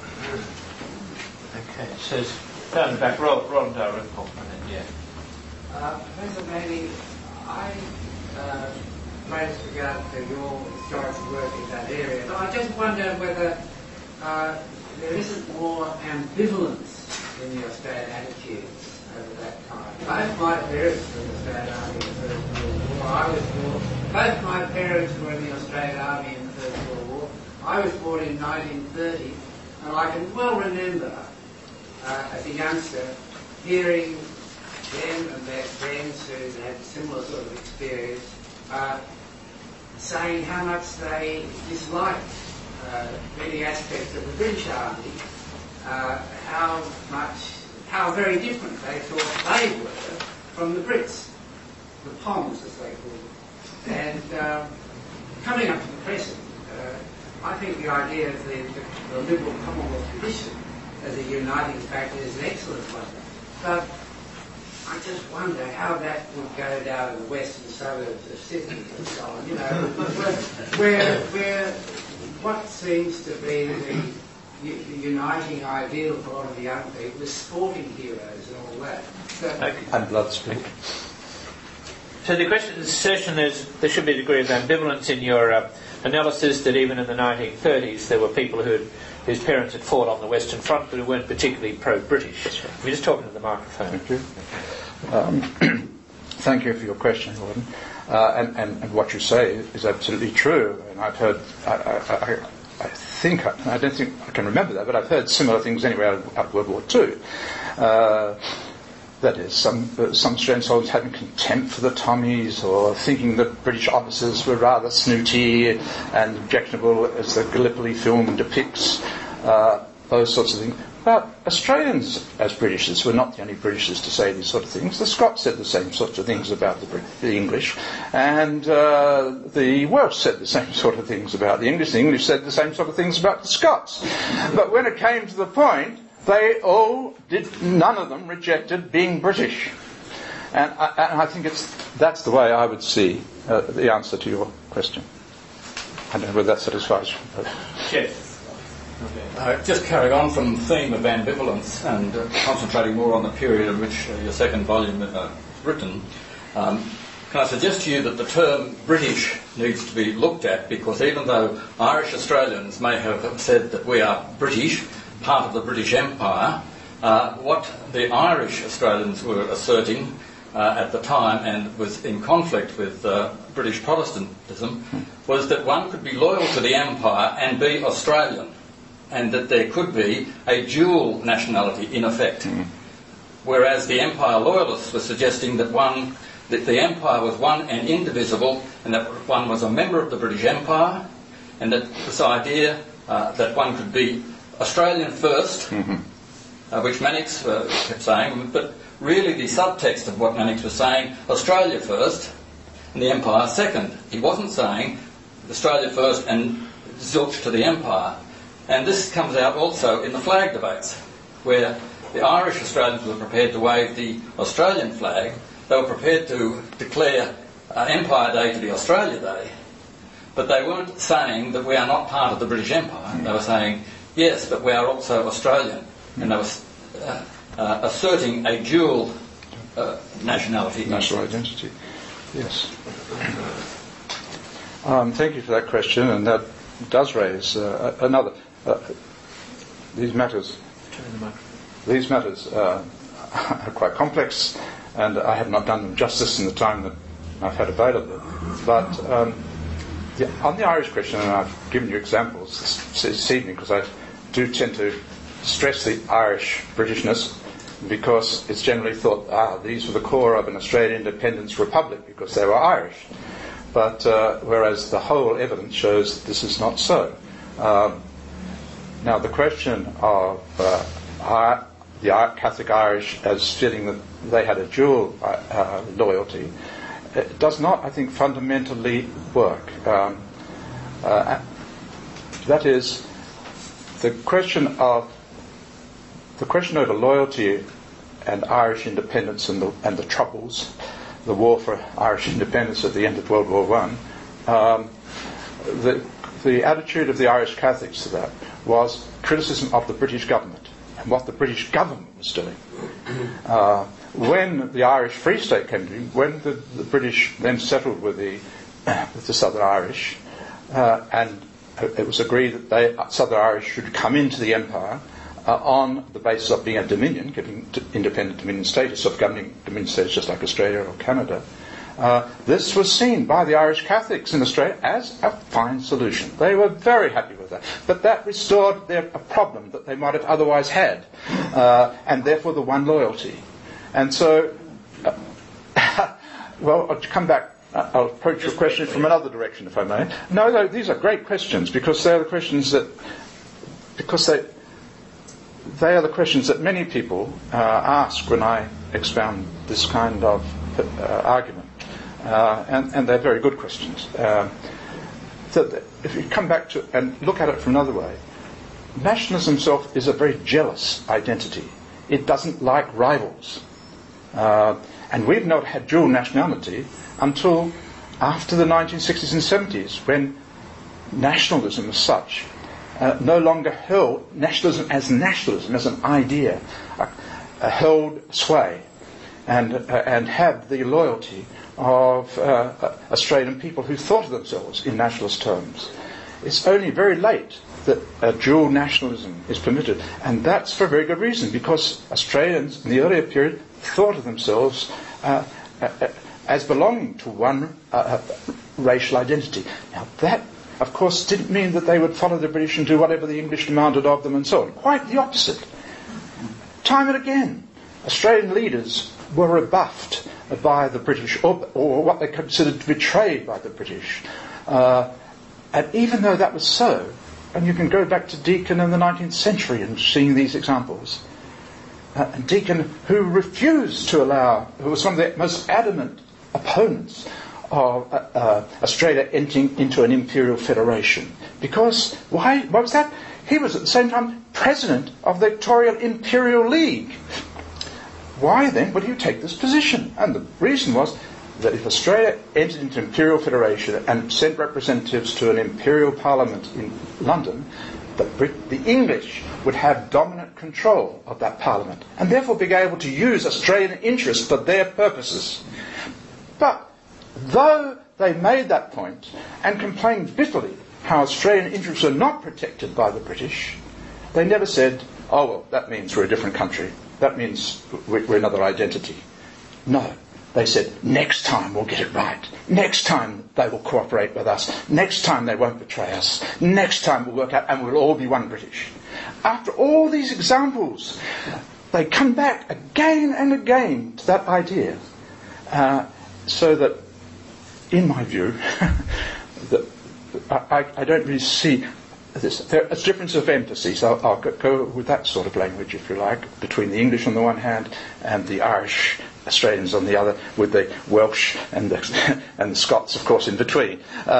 Speaker 2: Okay, so down the back, Ron Dalrymple, and then, yeah.
Speaker 6: Professor Manny, I place regard to your historical work in that area, but I just wonder whether there isn't more ambivalence in the Australian attitudes over that time. Both my parents were in the Australian Army in the First World War. I was born. Both my parents were in the Australian Army in the First World War. I was born in 1930, and I can well remember, as a youngster, hearing them and their friends who had similar sort of experience saying how much they disliked many aspects of the British Army, how very different they thought they were from the Brits, the POMs as they called them. And coming up to the present, I think the idea of the liberal Commonwealth tradition as a uniting factor is an excellent one. But I just wonder how that would go down in the western suburbs of Sydney and so on, you know, where what seems to be the uniting ideal for a lot of the young people is sporting heroes and all that.
Speaker 3: And blood sport.
Speaker 2: So the assertion is there should be a degree of ambivalence in your analysis that even in the 1930s there were people whose parents had fought on the Western Front but who weren't particularly pro-British. That's right. We're just talking to the microphone.
Speaker 3: Thank you. Thank you for your question, Gordon. And what you say is absolutely true. And I've heard, I don't think I can remember that, but I've heard similar things anyway out of World War II. That is, some Australian soldiers having contempt for the Tommies, or thinking that British officers were rather snooty and objectionable, as the Gallipoli film depicts, those sorts of things. But Australians, as Britishers, were not the only Britishers to say these sort of things. The Scots said the same sorts of things about the English, and the Welsh said the same sort of things about the English. The English said the same sort of things about the Scots. But when it came to the point, they all none of them rejected being British. And I think that's the way I would see the answer to your question. I don't know whether that satisfies you.
Speaker 2: Yes.
Speaker 7: Just carrying on from the theme of ambivalence and concentrating more on the period in which your second volume is written, can I suggest to you that the term British needs to be looked at, because even though Irish Australians may have said that we are British, part of the British Empire, what the Irish Australians were asserting at the time, and was in conflict with British Protestantism, was that one could be loyal to the Empire and be Australian, and that there could be a dual nationality in effect. Whereas the Empire loyalists were suggesting that the Empire was one and indivisible, and that one was a member of the British Empire, and that this idea that one could be Australian first, which Mannix kept saying, but really the subtext of what Mannix was saying, Australia first and the Empire second. He wasn't saying Australia first and zilch to the Empire. And this comes out also in the flag debates, where the Irish Australians were prepared to wave the Australian flag. They were prepared to declare Empire Day to be Australia Day, but they weren't saying that we are not part of the British Empire. They were saying, yes, but we are also Australian. And they were asserting a dual nationality.
Speaker 3: National identity, yes. Thank you for that question, and that does raise another... These matters are quite complex, and I have not done them justice in the time that I've had available. But on the Irish question, and I've given you examples this evening, because I do tend to stress the Irish Britishness, because it's generally thought, these were the core of an Australian independence republic, because they were Irish. But whereas the whole evidence shows this is not so. Now, the question of the Catholic Irish as feeling that they had a dual loyalty, it does not, I think, fundamentally work. That is, the question over loyalty and Irish independence and the Troubles, the war for Irish independence at the end of World War I, the attitude of the Irish Catholics to that was criticism of the British government and what the British government was doing. When the Irish Free State came to be, when the British then settled with the Southern Irish, and it was agreed that Southern Irish should come into the Empire on the basis of being a dominion, giving independent dominion status, of governing dominion status just like Australia or Canada. This was seen by the Irish Catholics in Australia as a fine solution. They were very happy with that. But that restored a problem that they might have otherwise had, and therefore the one loyalty. And so, well, I'll come back. I'll approach your question from another direction, if I may. No, these are great questions, because they are the questions that, they are the questions that many people ask when I expound this kind of argument. And they're very good questions. So if you come back to and look at it from another way, nationalism itself is a very jealous identity. It doesn't like rivals. And we've not had dual nationality until after the 1960s and 70s, when nationalism as such no longer held nationalism as an idea, held sway and had the loyalty of Australian people who thought of themselves in nationalist terms. It's only very late that dual nationalism is permitted, and that's for a very good reason, because Australians in the earlier period thought of themselves as belonging to one racial identity. Now that, of course, didn't mean that they would follow the British and do whatever the English demanded of them and so on. Quite the opposite. Time and again, Australian leaders were rebuffed by the British, or what they considered to be betrayed by the British. And even though that was so, and you can go back to Deakin in the 19th century and seeing these examples, and Deakin, who refused to allow, who was one of the most adamant opponents of Australia entering into an imperial federation. Because, why was that? He was at the same time president of the Victorian Imperial League. Why then would you take this position? And the reason was that if Australia entered into imperial federation and sent representatives to an imperial parliament in London, the English would have dominant control of that parliament and therefore be able to use Australian interests for their purposes. But though they made that point and complained bitterly how Australian interests are not protected by the British, they never said, oh, well, that means we're a different country. That means we're another identity. No. They said, next time we'll get it right. Next time they will cooperate with us. Next time they won't betray us. Next time we'll work out and we'll all be one British. After all these examples, they come back again and again to that idea. So that, in my view, that I don't really see this. There's a difference of emphasis. So I'll go with that sort of language, if you like, between the English on the one hand and the Irish Australians on the other, with the Welsh and the Scots, of course, in between.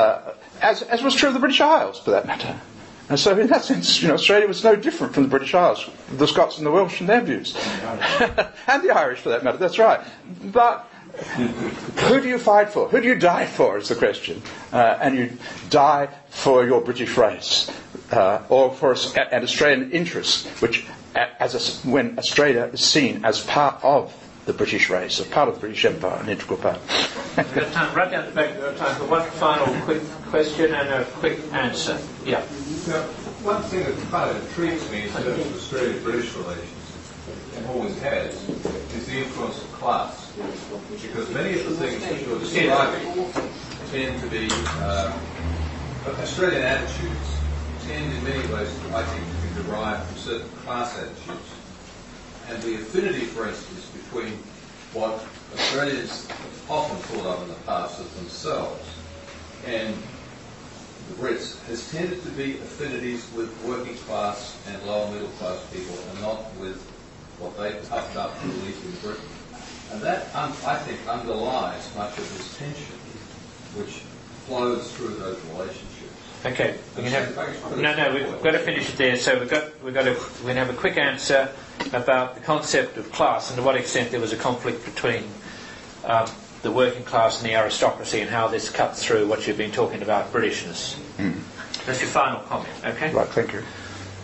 Speaker 3: As was true of the British Isles, for that matter. And so, in that sense, Australia was no different from the British Isles, the Scots and the Welsh and their views, and the Irish, for that matter. That's right. But who do you fight for? Who do you die for? Is the question. And you die for your British race, or for an Australian interest, which, when Australia is seen as part of the British race, a part of the British Empire, an integral part.
Speaker 2: We've got time, right down the back, we've got time for one final quick question and a quick answer. Yeah.
Speaker 8: Now, one thing that kind of intrigues me in terms of Australia-British relations, and always has, is the influence of class. Because many of the things that you're describing tend to be, Australian attitudes tend in many ways, I think, to be derived from certain class attitudes. And the affinity, for instance, between what Australians often thought of in the past as themselves and the Brits has tended to be affinities with working class and lower middle class people and not with what they puffed up to elite in Britain. And that, I think, underlies much of this tension which flows through those relationships.
Speaker 2: Okay, we can have, no, we've got to finish it there. So we're going to have a quick answer about the concept of class and to what extent there was a conflict between the working class and the aristocracy, and how this cuts through what you've been talking about, Britishness. That's your final comment, okay?
Speaker 3: Right, thank you.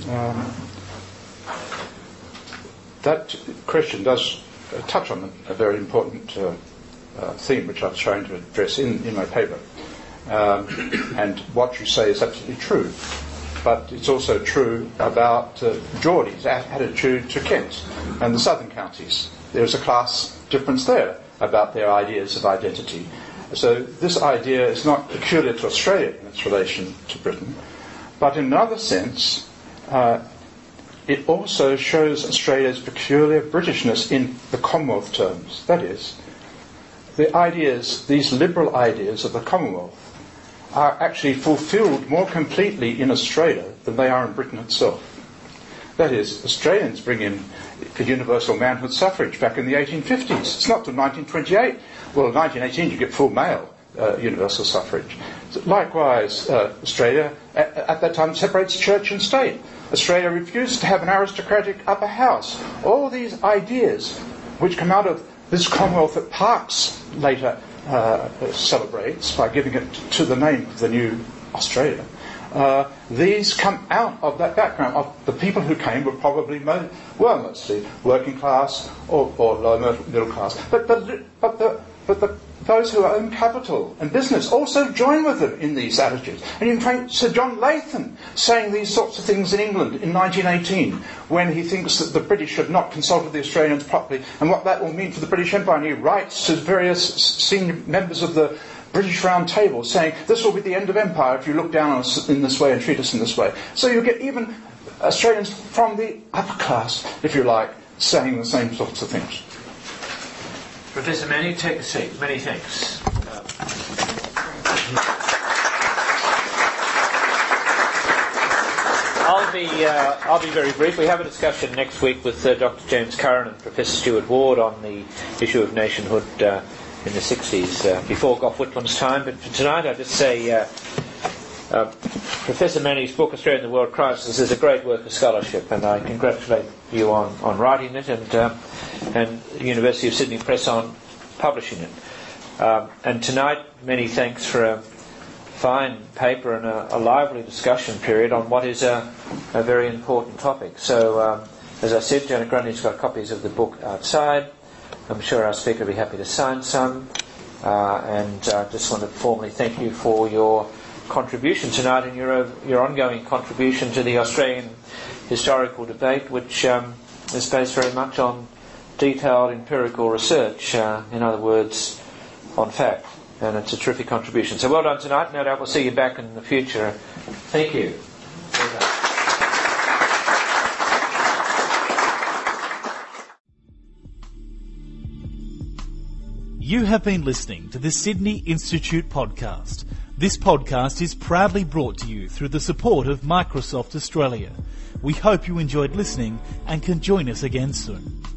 Speaker 3: That question does touch on a very important theme which I've tried to address in my paper. And what you say is absolutely true. But it's also true about Geordie's attitude to Kent and the southern counties. There's a class difference there about their ideas of identity. So this idea is not peculiar to Australia in its relation to Britain, but in another sense, it also shows Australia's peculiar Britishness in the Commonwealth terms. That is, the ideas, these liberal ideas of the Commonwealth, are actually fulfilled more completely in Australia than they are in Britain itself. That is, Australians bring in the universal manhood suffrage back in the 1850s. It's not till 1928. Well, in 1918 you get full male universal suffrage. Likewise, Australia at that time separates church and state. Australia refused to have an aristocratic upper house. All these ideas which come out of this Commonwealth that Parkes later celebrates by giving it to the name of the new Australia, these come out of that background of the people who came were probably mostly working class or lower middle class. But those who own capital and business also join with them in these attitudes. And you can find Sir John Latham saying these sorts of things in England in 1918 when he thinks that the British had not consulted the Australians properly and what that will mean for the British Empire. And he writes to various senior members of the British Round Table saying, this will be the end of empire if you look down on us in this way and treat us in this way. So you get even Australians from the upper class, if you like, saying the same sorts of things.
Speaker 2: Professor Manning, take a seat. Many thanks. I'll be very brief. We have a discussion next week with Dr. James Curran and Professor Stuart Ward on the issue of nationhood in the 60s, before Gough Whitlam's time. But for tonight, I'll just say Professor Manning's book, Australia and the World Crisis, is a great work of scholarship, and I congratulate you on writing it and the University of Sydney Press on publishing it. And tonight, many thanks for a fine paper and a lively discussion period on what is a very important topic. So, as I said, Janet Grundy's got copies of the book outside. I'm sure our speaker will be happy to sign some. And I just want to formally thank you for your contribution tonight and your ongoing contribution to the Australian historical debate, which is based very much on detailed empirical research, in other words, on fact. And it's a terrific contribution. So well done tonight. No doubt we'll see you back in the future. Thank you. Well done.
Speaker 1: You have been listening to the Sydney Institute podcast. This podcast is proudly brought to you through the support of Microsoft Australia. We hope you enjoyed listening and can join us again soon.